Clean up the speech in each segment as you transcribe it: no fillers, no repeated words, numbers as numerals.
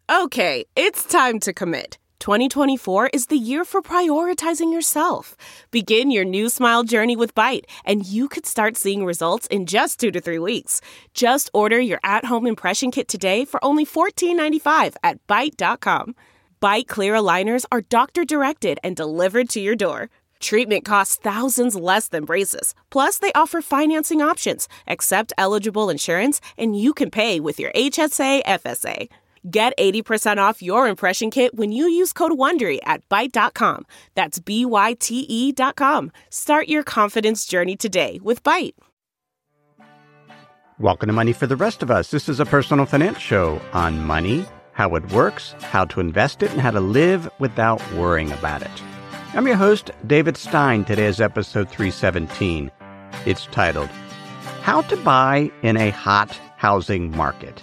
Okay, it's time to commit. 2024 is the year for prioritizing yourself. Begin your new smile journey with Byte, and you could start seeing results in just 2 to 3 weeks. Just order your at-home impression kit today for only $14.95 at Byte.com. Byte Clear aligners are doctor-directed and delivered to your door. Treatment costs thousands less than braces. Plus, they offer financing options, accept eligible insurance, and you can pay with your HSA, FSA. Get 80% off your impression kit when you use code WONDERY at Byte.com. That's BYTE.com. Start your confidence journey today with Byte. Welcome to Money for the Rest of Us. This is a personal finance show on money, how it works, how to invest it, and how to live without worrying about it. I'm your host, David Stein. Today is episode 317. It's titled, How to Buy in a Hot Housing Market.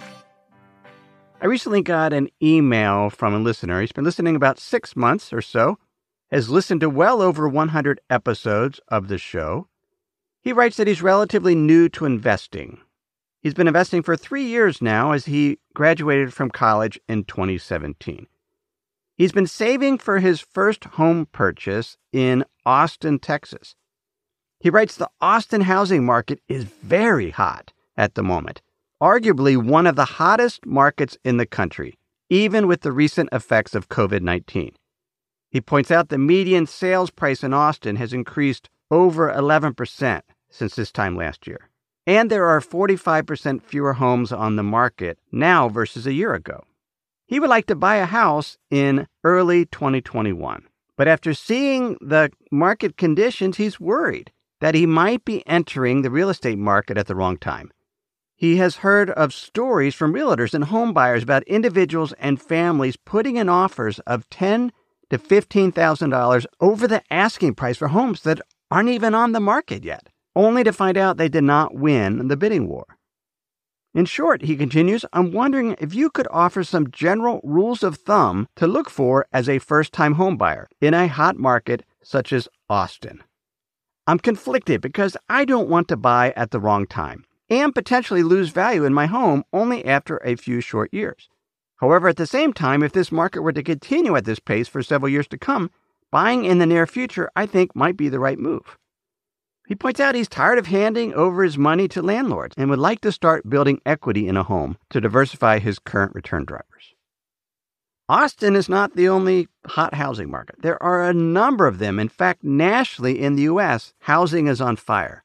I recently got an email from a listener. He's been listening about 6 months or so, has listened to well over 100 episodes of the show. He writes that he's relatively new to investing. He's been investing for 3 years now as he graduated from college in 2017. He's been saving for his first home purchase in Austin, Texas. He writes the Austin housing market is very hot at the moment. Arguably one of the hottest markets in the country, even with the recent effects of COVID-19. He points out the median sales price in Austin has increased over 11% since this time last year. And there are 45% fewer homes on the market now versus a year ago. He would like to buy a house in early 2021. But after seeing the market conditions, he's worried that he might be entering the real estate market at the wrong time. He has heard of stories from realtors and home buyers about individuals and families putting in offers of $10,000 to $15,000 over the asking price for homes that aren't even on the market yet, only to find out they did not win the bidding war. In short, he continues, I'm wondering if you could offer some general rules of thumb to look for as a first-time home buyer in a hot market such as Austin. I'm conflicted because I don't want to buy at the wrong time and potentially lose value in my home only after a few short years. However, at the same time, if this market were to continue at this pace for several years to come, buying in the near future, I think, might be the right move. He points out he's tired of handing over his money to landlords and would like to start building equity in a home to diversify his current return drivers. Austin is not the only hot housing market. There are a number of them. In fact, nationally in the U.S., housing is on fire.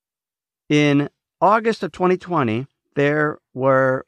In August of 2020, there were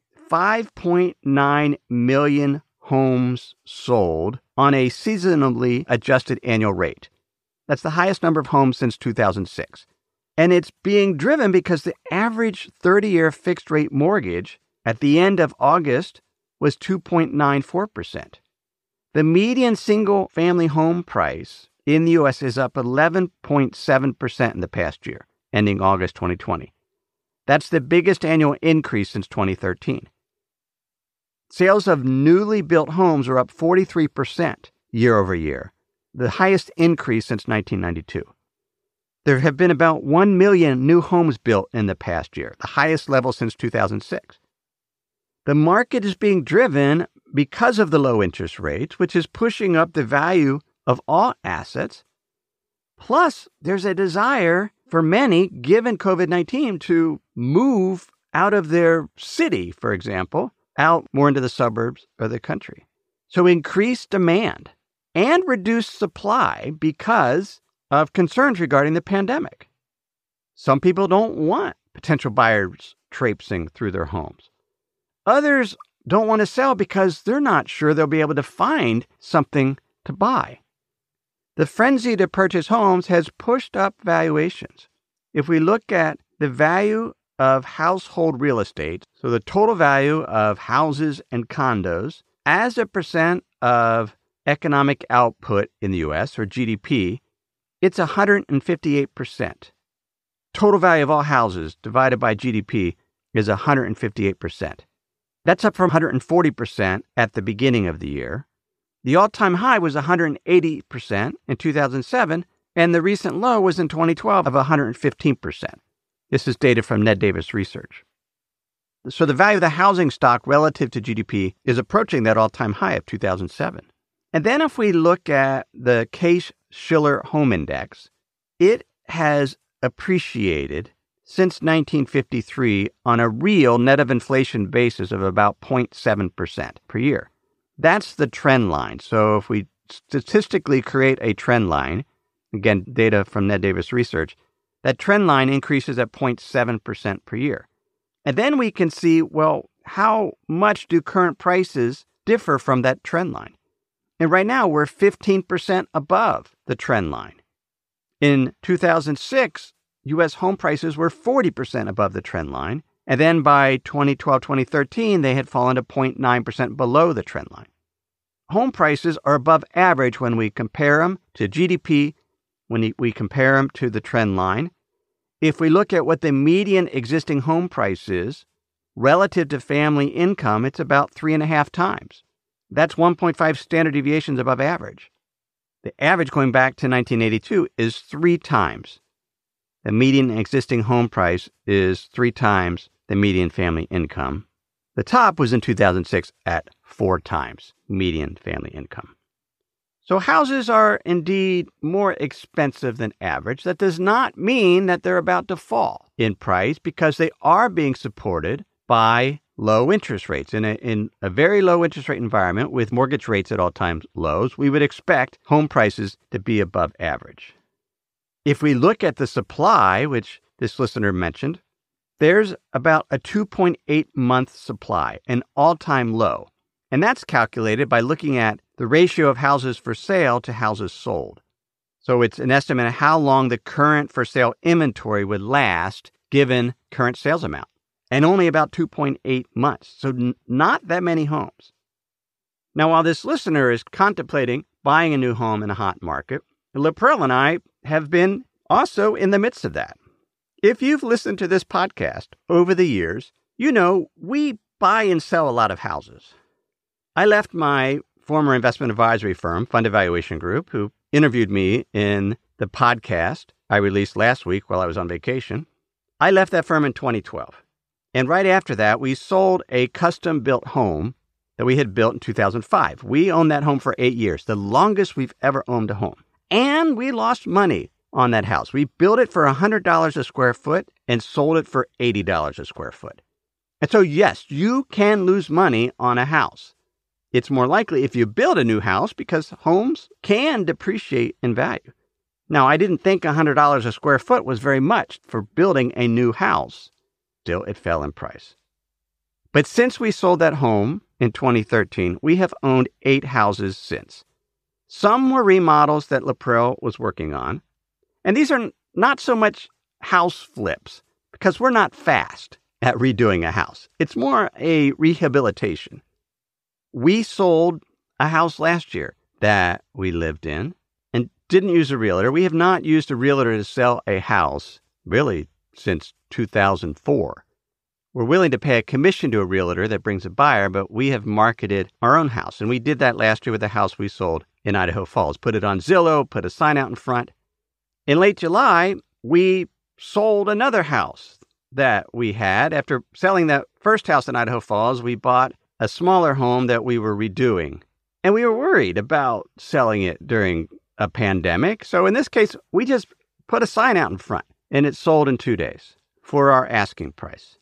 5.9 million homes sold on a seasonally adjusted annual rate. That's the highest number of homes since 2006. And it's being driven because the average 30-year fixed-rate mortgage at the end of August was 2.94%. The median single-family home price in the U.S. is up 11.7% in the past year, ending August 2020. That's the biggest annual increase since 2013. Sales of newly built homes are up 43% year over year, the highest increase since 1992. There have been about 1 million new homes built in the past year, the highest level since 2006. The market is being driven because of the low interest rates, which is pushing up the value of all assets. Plus, there's a desire for many, given COVID-19, to move out of their city, for example, out more into the suburbs or the country. So increase demand and reduce supply because of concerns regarding the pandemic. Some people don't want potential buyers traipsing through their homes. Others don't want to sell because they're not sure they'll be able to find something to buy. The frenzy to purchase homes has pushed up valuations. If we look at the value of household real estate, so the total value of houses and condos as a percent of economic output in the U.S., or GDP, it's 158%. Total value of all houses divided by GDP is 158%. That's up from 140% at the beginning of the year. The all-time high was 180% in 2007, and the recent low was in 2012 of 115%. This is data from Ned Davis Research. So the value of the housing stock relative to GDP is approaching that all-time high of 2007. And then if we look at the Case-Shiller Home Index, it has appreciated since 1953 on a real net of inflation basis of about 0.7% per year. That's the trend line. So if we statistically create a trend line, again, data from Ned Davis Research, that trend line increases at 0.7% per year. And then we can see, well, how much do current prices differ from that trend line? And right now, we're 15% above the trend line. In 2006, U.S. home prices were 40% above the trend line. And then by 2012, 2013, they had fallen to 0.9% below the trend line. Home prices are above average when we compare them to GDP, when we compare them to the trend line. If we look at what the median existing home price is relative to family income, it's about 3.5 times. That's 1.5 standard deviations above average. The average going back to 1982 is 3 times. The median existing home price is 3 times the median family income. The top was in 2006 at 4 times median family income. So houses are indeed more expensive than average. That does not mean that they're about to fall in price because they are being supported by low interest rates. In a very low interest rate environment with mortgage rates at all-time lows, we would expect home prices to be above average. If we look at the supply, which this listener mentioned, there's about a 2.8-month supply, an all-time low. And that's calculated by looking at the ratio of houses for sale to houses sold. So it's an estimate of how long the current for sale inventory would last given current sales amount. And only about 2.8 months. So not that many homes. Now, while this listener is contemplating buying a new home in a hot market, LaPerle and I have been also in the midst of that. If you've listened to this podcast over the years, you know we buy and sell a lot of houses. I left my former investment advisory firm, Fund Evaluation Group, who interviewed me in the podcast I released last week while I was on vacation. I left that firm in 2012. And right after that, we sold a custom-built home that we had built in 2005. We owned that home for 8 years, the longest we've ever owned a home. And we lost money on that house. We built it for $100 a square foot and sold it for $80 a square foot. And so, yes, you can lose money on a house. It's more likely if you build a new house because homes can depreciate in value. Now, I didn't think $100 a square foot was very much for building a new house. Still, it fell in price. But since we sold that home in 2013, we have owned 8 houses since. Some were remodels that LaPerle was working on. And these are not so much house flips because we're not fast at redoing a house. It's more a rehabilitation. We sold a house last year that we lived in and didn't use a realtor. We have not used a realtor to sell a house really since 2004. We're willing to pay a commission to a realtor that brings a buyer, but we have marketed our own house. And we did that last year with the house we sold in Idaho Falls. Put it on Zillow, put a sign out in front. In late July, we sold another house that we had. After selling that first house in Idaho Falls, we bought a smaller home that we were redoing. And we were worried about selling it during a pandemic. So in this case, we just put a sign out in front and it sold in 2 days for our asking price.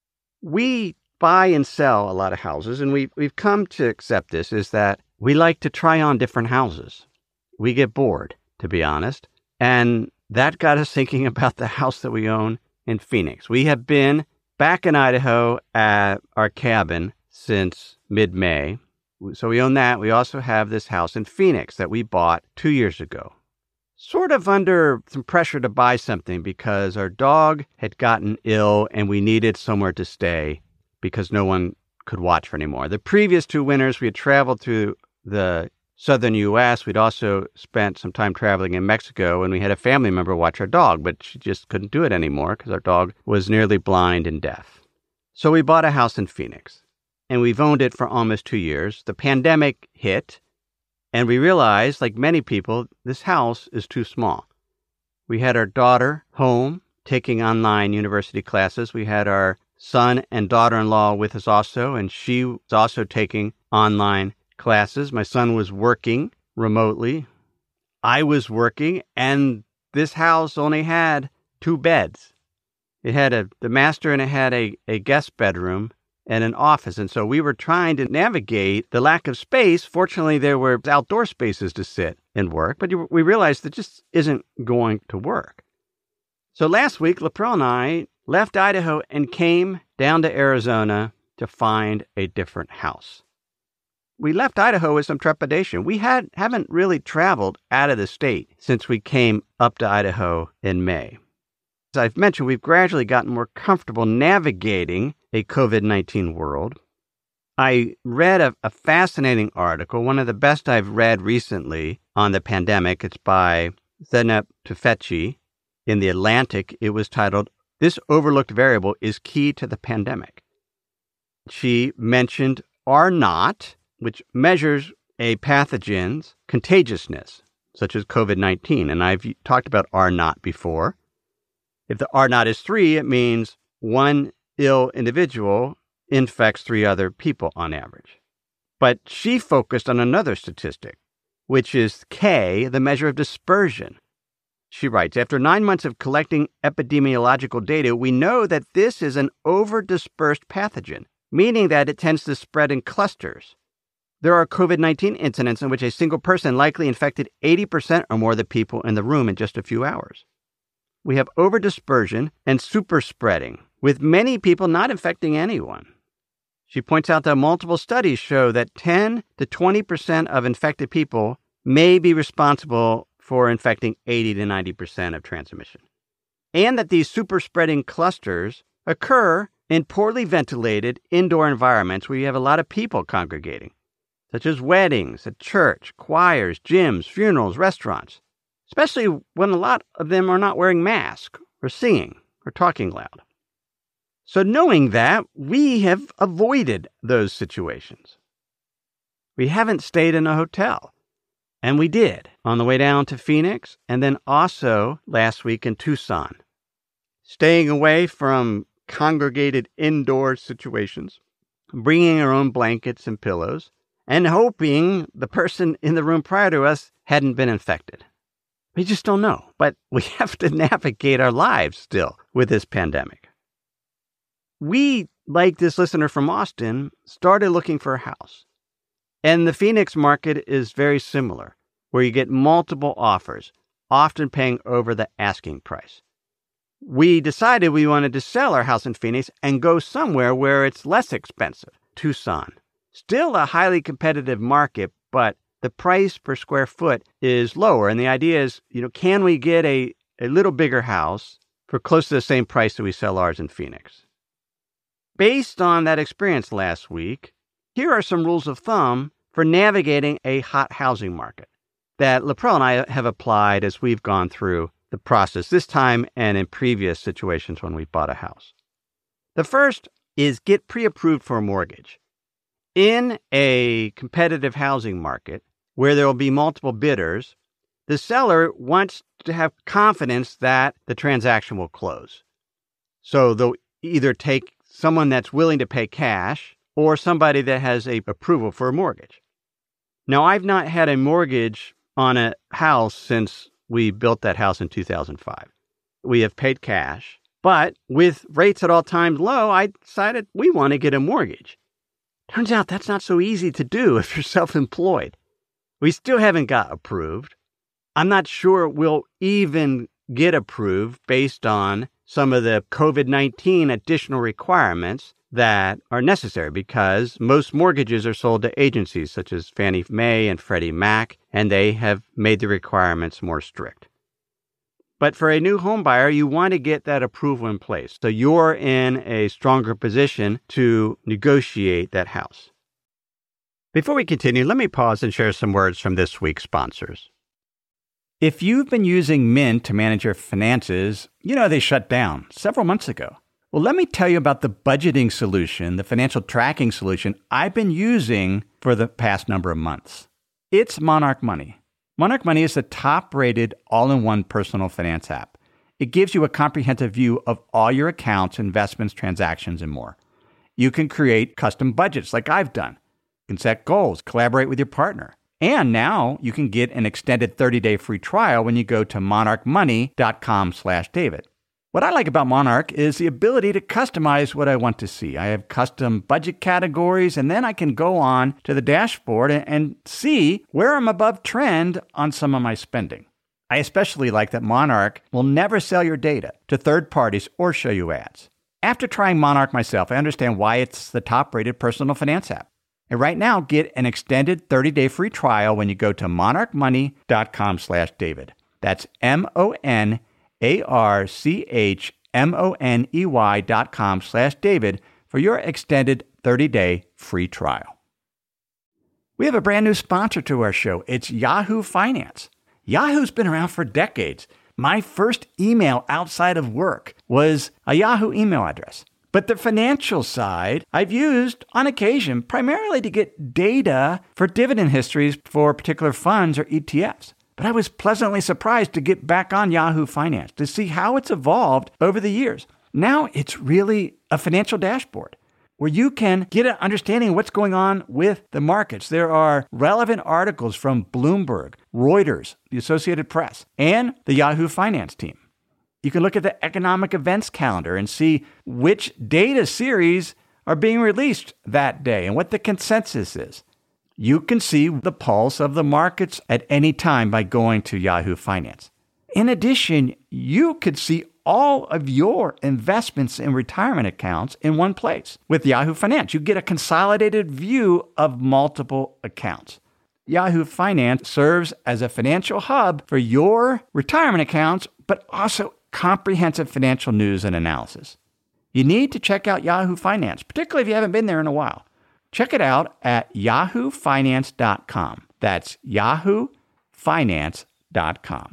We buy and sell a lot of houses, and we've come to accept this, is that we like to try on different houses. We get bored, to be honest. And that got us thinking about the house that we own in Phoenix. We have been back in Idaho at our cabin since mid-May. So we own that. We also have this house in Phoenix that we bought 2 years ago. Sort of under some pressure to buy something because our dog had gotten ill and we needed somewhere to stay because no one could watch her anymore. The previous 2 winters, we had traveled through the southern U.S. We'd also spent some time traveling in Mexico, and we had a family member watch our dog, but she just couldn't do it anymore because our dog was nearly blind and deaf. So we bought a house in Phoenix, and we've owned it for almost 2 years. The pandemic hit, and we realized, like many people, this house is too small. We had our daughter home taking online university classes. We had our son and daughter-in-law with us also, and she was also taking online classes. My son was working remotely. I was working, and this house only had 2 beds. It had the master, and it had a guest bedroom and an office. And so we were trying to navigate the lack of space. Fortunately, there were outdoor spaces to sit and work, but we realized that just isn't going to work. So last week, Laprelle and I left Idaho and came down to Arizona to find a different house. We left Idaho with some trepidation. We haven't really traveled out of the state since we came up to Idaho in May. As I've mentioned, we've gradually gotten more comfortable navigating a COVID-19 world. I read a fascinating article, one of the best I've read recently on the pandemic. It's by Zeynep Tufekci in The Atlantic. It was titled, "This Overlooked Variable is Key to the Pandemic." She mentioned R0, which measures a pathogen's contagiousness, such as COVID-19. And I've talked about R0 before. If the R0 is 3, it means one ill individual infects 3 other people on average. But she focused on another statistic, which is K, the measure of dispersion. She writes, after 9 months of collecting epidemiological data, we know that this is an over-dispersed pathogen, meaning that it tends to spread in clusters. There are COVID-19 incidents in which a single person likely infected 80% or more of the people in the room in just a few hours. We have over-dispersion and super-spreading, with many people not infecting anyone. She points out that multiple studies show that 10 to 20% of infected people may be responsible for infecting 80 to 90% of transmission, and that these super-spreading clusters occur in poorly ventilated indoor environments where you have a lot of people congregating, such as weddings, at church, choirs, gyms, funerals, restaurants, especially when a lot of them are not wearing masks or singing or talking loud. So knowing that, we have avoided those situations. We haven't stayed in a hotel, and we did on the way down to Phoenix and then also last week in Tucson. Staying away from congregated indoor situations, bringing our own blankets and pillows, and hoping the person in the room prior to us hadn't been infected. We just don't know, but we have to navigate our lives still with this pandemic. We, like this listener from Austin, started looking for a house. And the Phoenix market is very similar, where you get multiple offers, often paying over the asking price. We decided we wanted to sell our house in Phoenix and go somewhere where it's less expensive, Tucson. Still a highly competitive market, but the price per square foot is lower. And the idea is, can we get a little bigger house for close to the same price that we sell ours in Phoenix? Based on that experience last week, here are some rules of thumb for navigating a hot housing market that Laprelle and I have applied as we've gone through the process this time and in previous situations when we've bought a house. The first is get pre-approved for a mortgage. In a competitive housing market where there will be multiple bidders, the seller wants to have confidence that the transaction will close. So they'll either take someone that's willing to pay cash or somebody that has a approval for a mortgage. Now, I've not had a mortgage on a house since we built that house in 2005. We have paid cash, but with rates at all times low, I decided we want to get a mortgage. Turns out that's not so easy to do if you're self-employed. We still haven't got approved. I'm not sure we'll even get approved based on some of the COVID-19 additional requirements that are necessary because most mortgages are sold to agencies such as Fannie Mae and Freddie Mac, and they have made the requirements more strict. But for a new home buyer, you want to get that approval in place so you're in a stronger position to negotiate that house. Before we continue, let me pause and share some words from this week's sponsors. If you've been using Mint to manage your finances, they shut down several months ago. Well, let me tell you about the budgeting solution, the financial tracking solution I've been using for the past number of months. It's Monarch Money. Monarch Money is the top-rated all-in-one personal finance app. It gives you a comprehensive view of all your accounts, investments, transactions, and more. You can create custom budgets like I've done. You can set goals, collaborate with your partner. And now you can get an extended 30-day free trial when you go to monarchmoney.com/David. What I like about Monarch is the ability to customize what I want to see. I have custom budget categories, and then I can go on to the dashboard and see where I'm above trend on some of my spending. I especially like that Monarch will never sell your data to third parties or show you ads. After trying Monarch myself, I understand why it's the top-rated personal finance app. And right now, get an extended 30-day free trial when you go to monarchmoney.com/David. That's monarchmoney.com/David for your extended 30-day free trial. We have a brand new sponsor to our show. It's Yahoo Finance. Yahoo's been around for decades. My first email outside of work was a Yahoo email address. But the financial side, I've used on occasion primarily to get data for dividend histories for particular funds or ETFs. But I was pleasantly surprised to get back on Yahoo Finance to see how it's evolved over the years. Now it's really a financial dashboard where you can get an understanding of what's going on with the markets. There are relevant articles from Bloomberg, Reuters, the Associated Press, and the Yahoo Finance team. You can look at the economic events calendar and see which data series are being released that day and what the consensus is. You can see the pulse of the markets at any time by going to Yahoo Finance. In addition, you could see all of your investments and retirement accounts in one place. With Yahoo Finance, you get a consolidated view of multiple accounts. Yahoo Finance serves as a financial hub for your retirement accounts, but also comprehensive financial news and analysis. You need to check out Yahoo Finance, particularly if you haven't been there in a while. Check it out at yahoofinance.com. That's yahoofinance.com.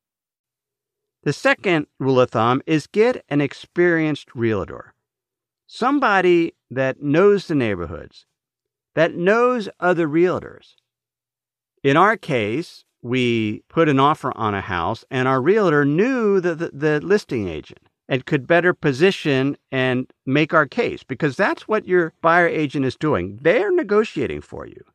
The second rule of thumb is get an experienced realtor. Somebody that knows the neighborhoods, that knows other realtors. In our case, we put an offer on a house, and our realtor knew the listing agent and could better position and make our case, because that's what your buyer agent is doing. They're negotiating for you.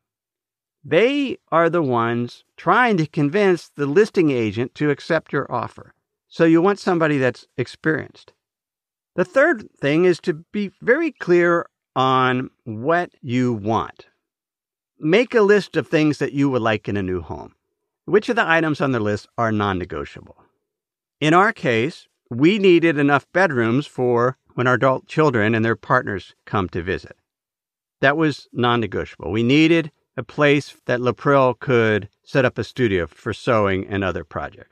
They are the ones trying to convince the listing agent to accept your offer. So you want somebody that's experienced. The third thing is to be very clear on what you want. Make a list of things that you would like in a new home. Which of the items on the list are non-negotiable? In our case, we needed enough bedrooms for when our adult children and their partners come to visit. That was non-negotiable. We needed a place that Lapril could set up a studio for sewing and other projects.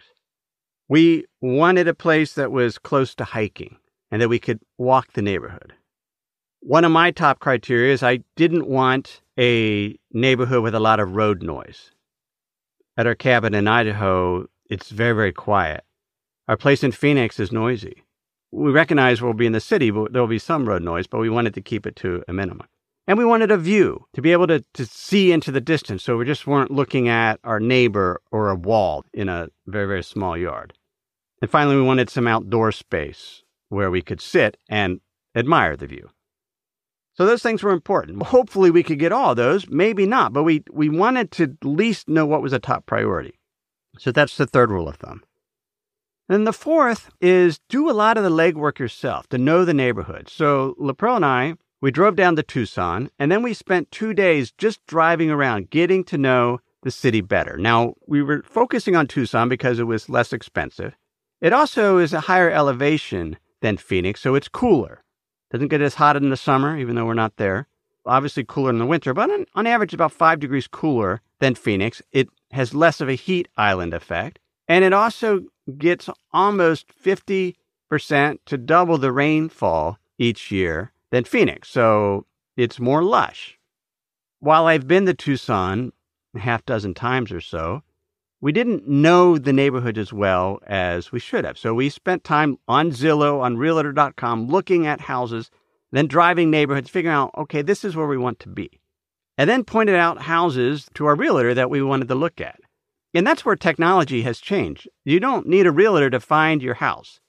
We wanted a place that was close to hiking and that we could walk the neighborhood. One of my top criteria is I didn't want a neighborhood with a lot of road noise. At our cabin in Idaho, it's very, very quiet. Our place in Phoenix is noisy. We recognize we'll be in the city, but there'll be some road noise, but we wanted to keep it to a minimum. And we wanted a view, to be able to see into the distance, so we just weren't looking at our neighbor or a wall in a very, very small yard. And finally, we wanted some outdoor space where we could sit and admire the view. So those things were important. Hopefully we could get all of those, maybe not, but we wanted to at least know what was a top priority. So that's the third rule of thumb. And the fourth is do a lot of the legwork yourself to know the neighborhood. So Lapril and I, we drove down to Tucson, and then we spent 2 days just driving around, getting to know the city better. Now, we were focusing on Tucson because it was less expensive. It also is a higher elevation than Phoenix, so it's cooler. Doesn't get as hot in the summer, even though we're not there. Obviously cooler in the winter, but on average about 5 degrees cooler than Phoenix. It has less of a heat island effect. And it also gets almost 50% to double the rainfall each year than Phoenix. So it's more lush. While I've been to Tucson a half dozen times or so, we didn't know the neighborhood as well as we should have. So we spent time on Zillow, on Realtor.com, looking at houses, then driving neighborhoods, figuring out, okay, this is where we want to be. And then pointed out houses to our realtor that we wanted to look at. And that's where technology has changed. You don't need a realtor to find your house.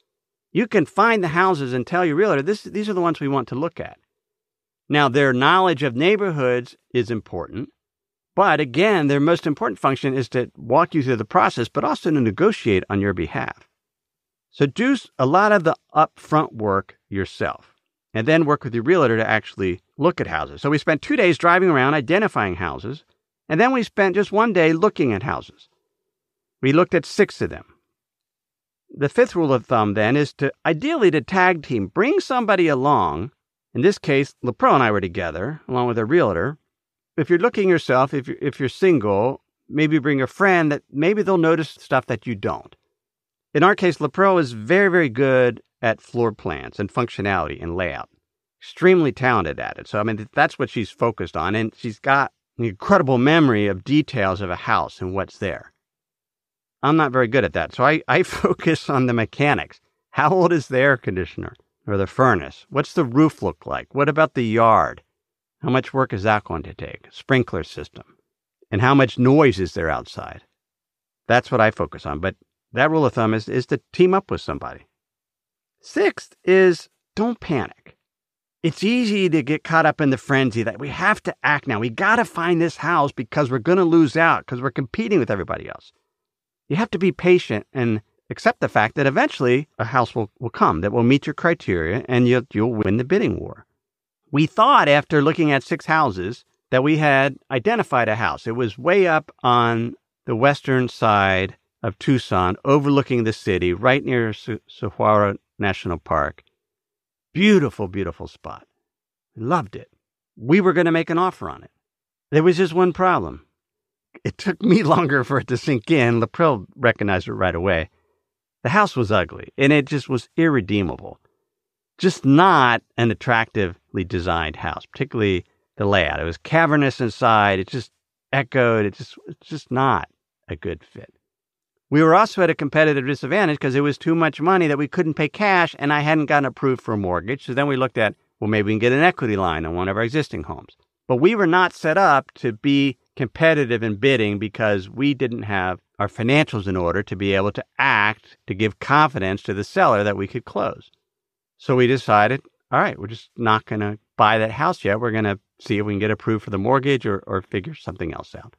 you can find the houses and tell your realtor, these are the ones we want to look at. Now, their knowledge of neighborhoods is important, but again, their most important function is to walk you through the process, but also to negotiate on your behalf. So do a lot of the upfront work yourself, and then work with your realtor to actually look at houses. So we spent 2 days driving around identifying houses, and then we spent just 1 day looking at houses. We looked at 6 of them. The 5th rule of thumb then is ideally to tag team, bring somebody along. In this case, LaPro and I were together, along with a realtor. If you're looking yourself, if you're single, maybe bring a friend that maybe they'll notice stuff that you don't. In our case, LaPro is very, very good at floor plans and functionality and layout. Extremely talented at it. So, that's what she's focused on. And she's got an incredible memory of details of a house and what's there. I'm not very good at that. So I focus on the mechanics. How old is the air conditioner or the furnace? What's the roof look like? What about the yard? How much work is that going to take? Sprinkler system. And how much noise is there outside? That's what I focus on. But that rule of thumb is to team up with somebody. 6th is don't panic. It's easy to get caught up in the frenzy that we have to act now. We got to find this house because we're going to lose out because we're competing with everybody else. You have to be patient and accept the fact that eventually a house will come that will meet your criteria and you'll win the bidding war. We thought after looking at 6 houses that we had identified a house. It was way up on the western side of Tucson, overlooking the city, right near Saguaro National Park. Beautiful, beautiful spot. Loved it. We were going to make an offer on it. There was just one problem. It took me longer for it to sink in. LaPro recognized it right away. The house was ugly, and it just was irredeemable. Just not an attractively designed house, particularly the layout. It was cavernous inside. It just echoed. It's just not a good fit. We were also at a competitive disadvantage because it was too much money that we couldn't pay cash, and I hadn't gotten approved for a mortgage. So then we looked at, well, maybe we can get an equity line on one of our existing homes. But we were not set up to be competitive in bidding because we didn't have our financials in order to be able to act, to give confidence to the seller that we could close. So we decided, all right, we're just not going to buy that house yet. We're going to see if we can get approved for the mortgage or figure something else out.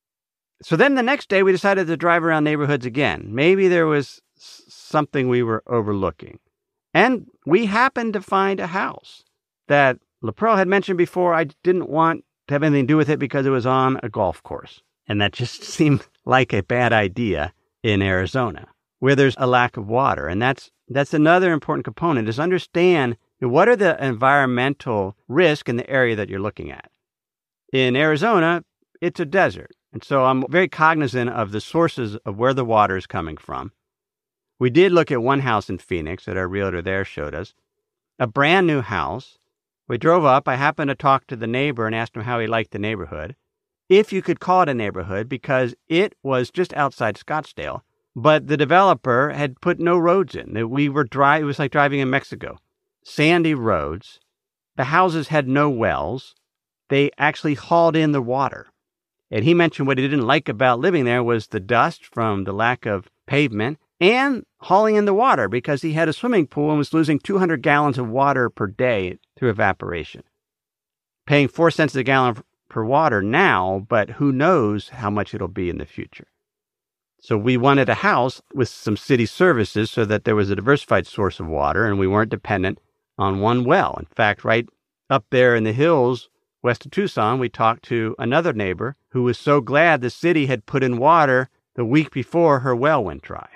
So then the next day we decided to drive around neighborhoods again. Maybe there was something we were overlooking. And we happened to find a house that LaPro had mentioned before. I didn't want to have anything to do with it because it was on a golf course. And that just seemed like a bad idea in Arizona, where there's a lack of water. And that's another important component, is understand what are the environmental risks in the area that you're looking at. In Arizona, it's a desert. And so I'm very cognizant of the sources of where the water is coming from. We did look at one house in Phoenix that our realtor there showed us, a brand new house. We drove up. I happened to talk to the neighbor and asked him how he liked the neighborhood, if you could call it a neighborhood, because it was just outside Scottsdale, but the developer had put no roads in. It was like driving in Mexico. Sandy roads. The houses had no wells. They actually hauled in the water. And he mentioned what he didn't like about living there was the dust from the lack of pavement and hauling in the water because he had a swimming pool and was losing 200 gallons of water per day through evaporation. Paying 4 cents a gallon per water now, but who knows how much it'll be in the future. So we wanted a house with some city services so that there was a diversified source of water and we weren't dependent on one well. In fact, right up there in the hills west of Tucson, we talked to another neighbor who was so glad the city had put in water the week before her well went dry.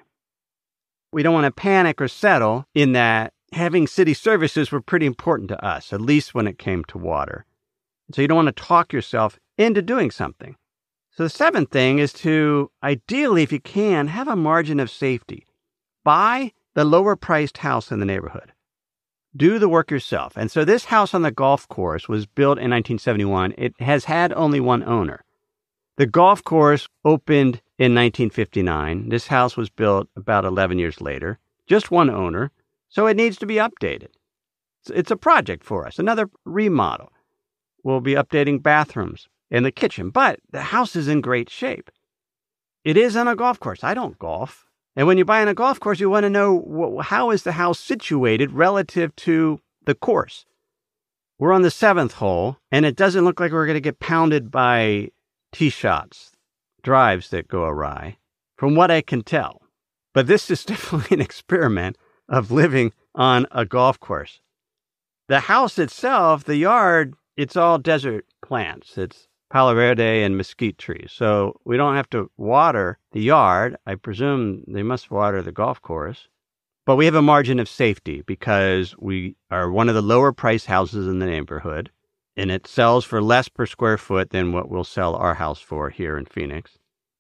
We don't want to panic or settle in that having city services were pretty important to us, at least when it came to water. So you don't want to talk yourself into doing something. So the 7th thing is to, ideally, if you can, have a margin of safety. Buy the lower priced house in the neighborhood. Do the work yourself. And so this house on the golf course was built in 1971. It has had only one owner. The golf course opened in 1959. This house was built about 11 years later. Just one owner. So it needs to be updated. It's a project for us, another remodel. We'll be updating bathrooms and the kitchen, but the house is in great shape. It is on a golf course. I don't golf. And when you're buying a golf course, you want to know how is the house situated relative to the course. We're on the 7th hole, and it doesn't look like we're going to get pounded by tee shots, drives that go awry, from what I can tell. But this is definitely an experiment of living on a golf course. The house itself, the yard, it's all desert plants. It's Palo Verde and mesquite trees. So we don't have to water the yard. I presume they must water the golf course. But we have a margin of safety because we are one of the lower price houses in the neighborhood, and it sells for less per square foot than what we'll sell our house for here in Phoenix.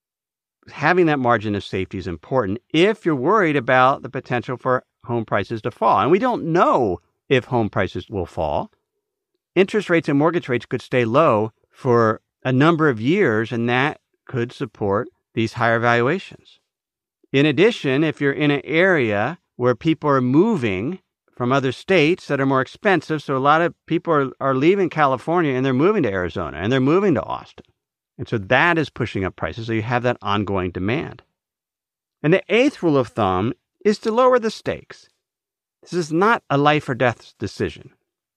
Having that margin of safety is important if you're worried about the potential for home prices to fall. And we don't know if home prices will fall. Interest rates and mortgage rates could stay low for a number of years, and that could support these higher valuations. In addition, if you're in an area where people are moving from other states that are more expensive, so a lot of people are leaving California and they're moving to Arizona and they're moving to Austin. And so that is pushing up prices, so you have that ongoing demand. And the 8th rule of thumb is to lower the stakes. This is not a life or death decision.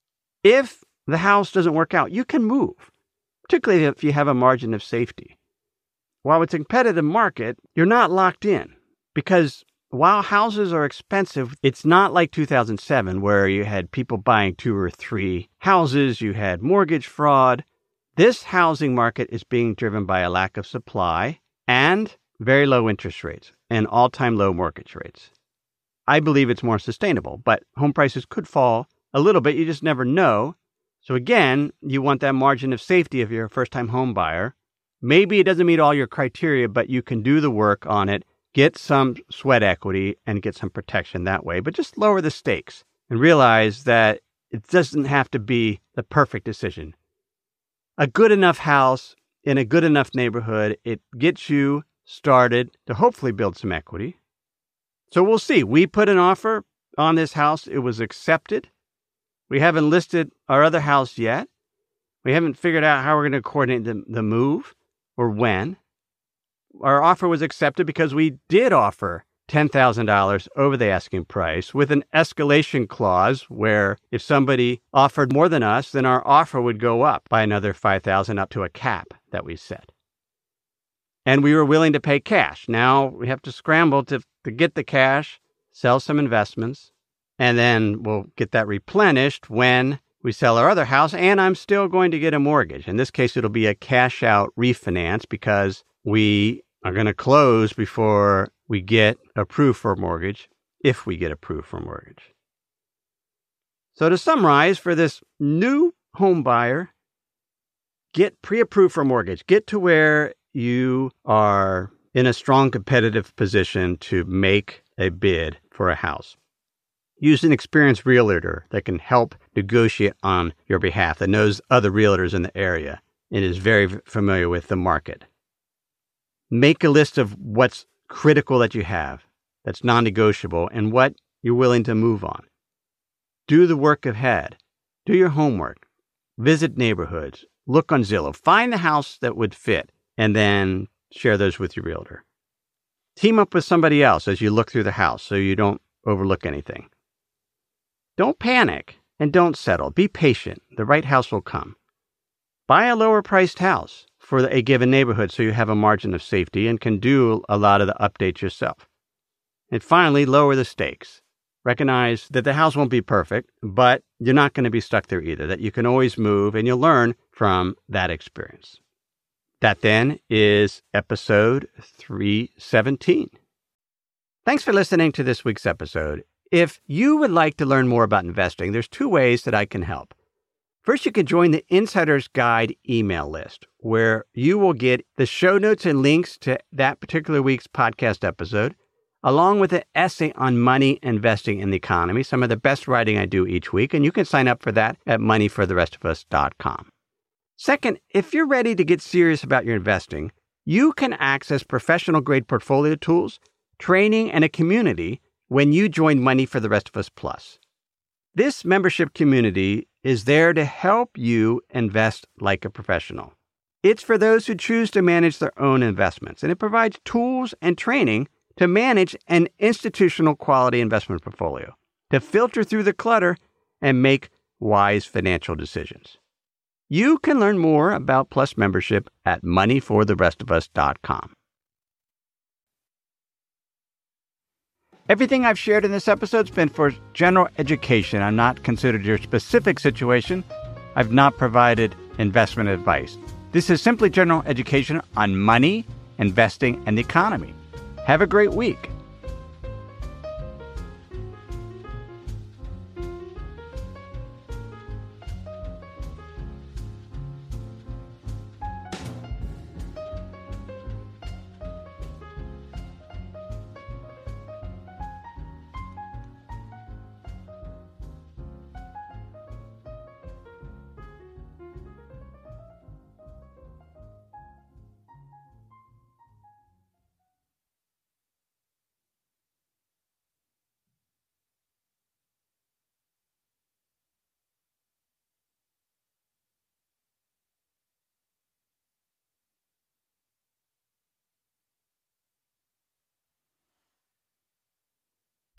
If the house doesn't work out, you can move, particularly if you have a margin of safety. While it's a competitive market, you're not locked in because while houses are expensive, it's not like 2007 where you had people buying 2 or 3 houses, you had mortgage fraud. This housing market is being driven by a lack of supply and very low interest rates and all-time low mortgage rates. I believe it's more sustainable, but home prices could fall a little bit. You just never know. So again, you want that margin of safety if you're a first-time home buyer. Maybe it doesn't meet all your criteria, but you can do the work on it, get some sweat equity, and get some protection that way. But just lower the stakes and realize that it doesn't have to be the perfect decision. A good enough house in a good enough neighborhood, it gets you started to hopefully build some equity. So we'll see. We put an offer on this house. It was accepted. We haven't listed our other house yet. We haven't figured out how we're going to coordinate the move or when. Our offer was accepted because we did offer $10,000 over the asking price with an escalation clause where if somebody offered more than us, then our offer would go up by another $5,000 up to a cap that we set. And we were willing to pay cash. Now we have to scramble to get the cash, sell some investments, and then we'll get that replenished when we sell our other house. And I'm still going to get a mortgage. In this case, it'll be a cash out refinance because we are going to close before we get approved for a mortgage, if we get approved for a mortgage. So to summarize, for this new home buyer, get pre-approved for a mortgage. Get to where you are in a strong competitive position to make a bid for a house. Use an experienced realtor that can help negotiate on your behalf, that knows other realtors in the area and is very familiar with the market. Make a list of what's critical that you have, that's non-negotiable, and what you're willing to move on. Do the work ahead. Do your homework. Visit neighborhoods. Look on Zillow. Find the house that would fit, and then share those with your realtor. Team up with somebody else as you look through the house so you don't overlook anything. Don't panic and don't settle. Be patient. The right house will come. Buy a lower-priced house for a given neighborhood so you have a margin of safety and can do a lot of the updates yourself. And finally, lower the stakes. Recognize that the house won't be perfect, but you're not going to be stuck there either, that you can always move and you'll learn from that experience. That then is episode 317. Thanks for listening to this week's episode. If you would like to learn more about investing, there's 2 ways that I can help. First, you can join the Insider's Guide email list, where you will get the show notes and links to that particular week's podcast episode, along with an essay on money, investing, and the economy, some of the best writing I do each week, and you can sign up for that at moneyfortherestofus.com. Second, if you're ready to get serious about your investing, you can access professional-grade portfolio tools, training, and a community when you join Money for the Rest of Us Plus. This membership community is there to help you invest like a professional. It's for those who choose to manage their own investments, and it provides tools and training to manage an institutional quality investment portfolio, to filter through the clutter and make wise financial decisions. You can learn more about Plus membership at moneyfortherestofus.com. Everything I've shared in this episode has been for general education. I'm not considered your specific situation. I've not provided investment advice. This is simply general education on money, investing, and the economy. Have a great week.